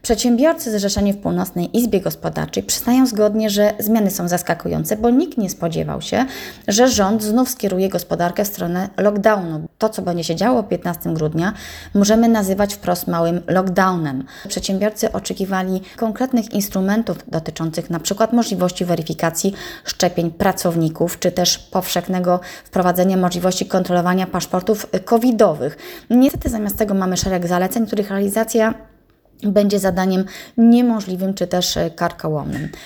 Przedsiębiorcy zrzeszeni w Północnej Izbie Gospodarczej przyznają zgodnie, że zmiany są zaskakujące, bo nikt nie spodziewał się, że rząd znów skieruje gospodarkę w stronę lockdownu. To, co będzie się działo 15 grudnia, możemy nazywać wprost małym lockdownem. Przedsiębiorcy oczekiwali konkretnych instrumentów dotyczących np. możliwości weryfikacji szczepień pracowników, czy też powszechnego wprowadzenia możliwości kontrolowania paszportów covidowych. Niestety zamiast tego mamy szereg zaleceń, których realizacja będzie zadaniem niemożliwym czy też karkołomnym.